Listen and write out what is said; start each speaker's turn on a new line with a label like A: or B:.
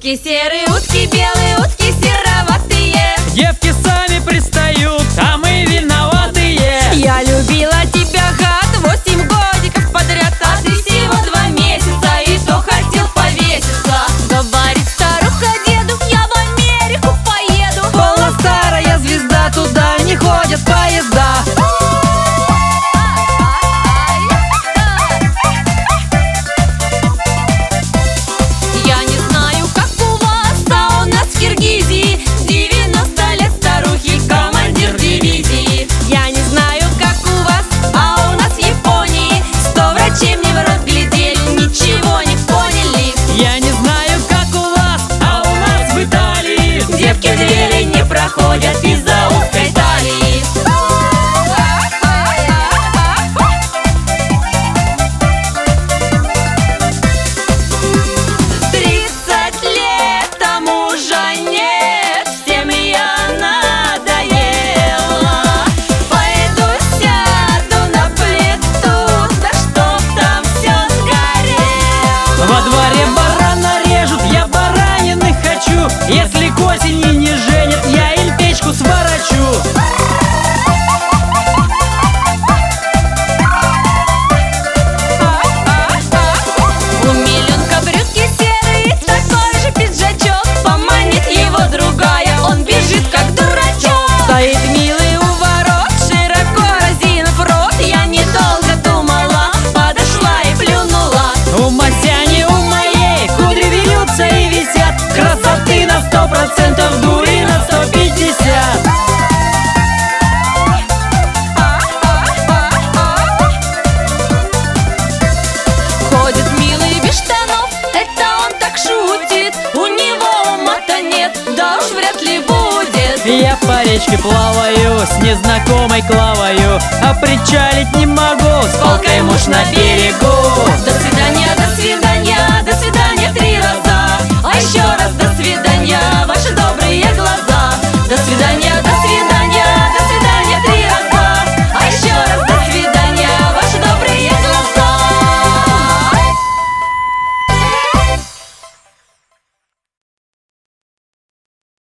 A: Утки серые, утки белые, утки сероватые.
B: Девки сами пристают, а мы виноватые.
A: Я любила тебя, гад, 8 годиков подряд, а ты всего 2 месяца, и то хотел повеситься. Говорит старуха деду, я в Америку поеду.
B: Полна старая звезда, туда не ходят поезда.
A: Я не знаю, как у вас, а у нас в Киргизии 90 лет старухи, командир дивизии. Я не знаю, как у вас, а у нас в Японии 100 врачей мне в рот глядели, ничего не поняли.
B: Я не знаю, как у вас, а у нас в Италии
A: Девки в двери не проходят из-за узкой талии. 30 лет, а мужа нет, всем я надоела. Пойду сяду на плиту, да чтоб там все сгорело.
B: во дворе барана режут, я баранины хочу. Если к осени не женят, я им печку сворочу.
A: У миленка брюки серые, такой же пиджачок, поманит его другая, он бежит как дурачок. Стоит милый у ворот, широко разинув рот, я недолго думала, подошла и плюнула.
B: У Масяни, у моей кудри вьются и висят. Красоты на 100%, дури на 150.
A: Ходит милый без штанов, это он так шутит, у него ума-то нет, да уж вряд ли будет.
B: Я по речке плаваю, с незнакомой клавою, а причалить не могу, с палкой муж на берегу.
A: Да